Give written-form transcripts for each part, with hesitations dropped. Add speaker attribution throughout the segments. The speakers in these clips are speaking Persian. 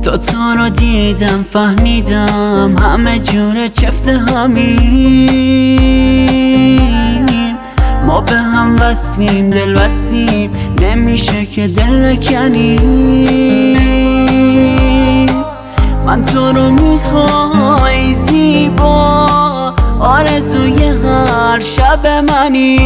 Speaker 1: تو رو دیدم فهمیدم همه جور چفته همیم، ما به هم وصلیم دل بستیم نمیشه که دل بکنیم. من تو رو میخوای زیبا آرزوی هر شب منی.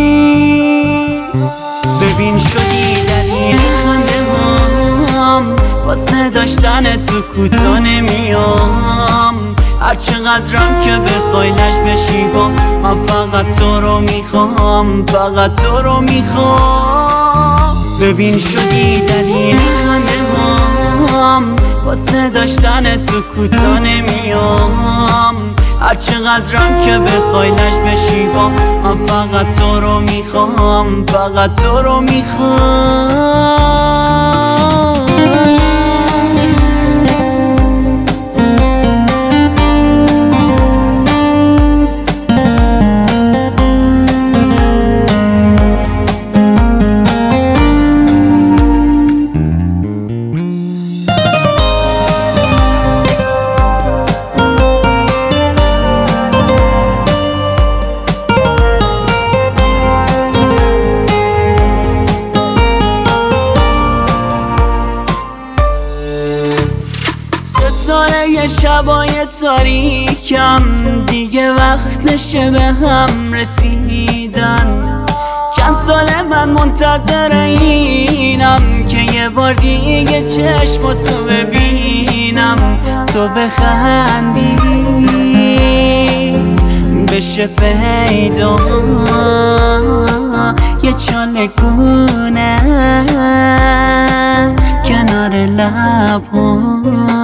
Speaker 1: ببین شدی دلیل خنده هام، واسه داشتن تو کوتا نمیام. هر چقدرم که بخوای لش بشی با من فقط تو رو میخوام، فقط تو رو میخوام. ببین شدی دلیل خنده هام، واسه داشتن تو کوتا نمیام. هر چقدرم که بخوای لش بشی با من فقط تو رو میخوام، فقط تو رو میخوام. ستاره شبای تاریکم دیگه وقتشه به هم رسیدن. چند ساله من منتظر اینم که یه بار دیگه چشماتو ببینم، تو بخندی بشه پیدا یه چالگونه کنار لب‌ها.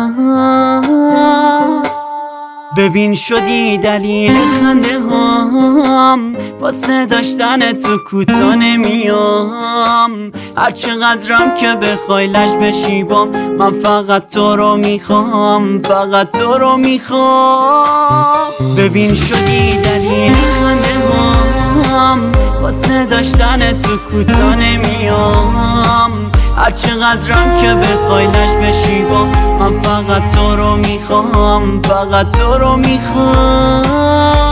Speaker 1: ببین شدی دلیل خنده هام، واسه داشتن تو کوتا نمیام. هر چقدرم که بخوای لش بشی بام من فقط تو رو میخوام، فقط تو رو میخوام. ببین شدی دلیل خنده هام، واسه داشتن تو کوتا نمیام. هر چقدرم که بخوای لش بشی با من فقط تو رو میخوام، فقط تو رو میخوام.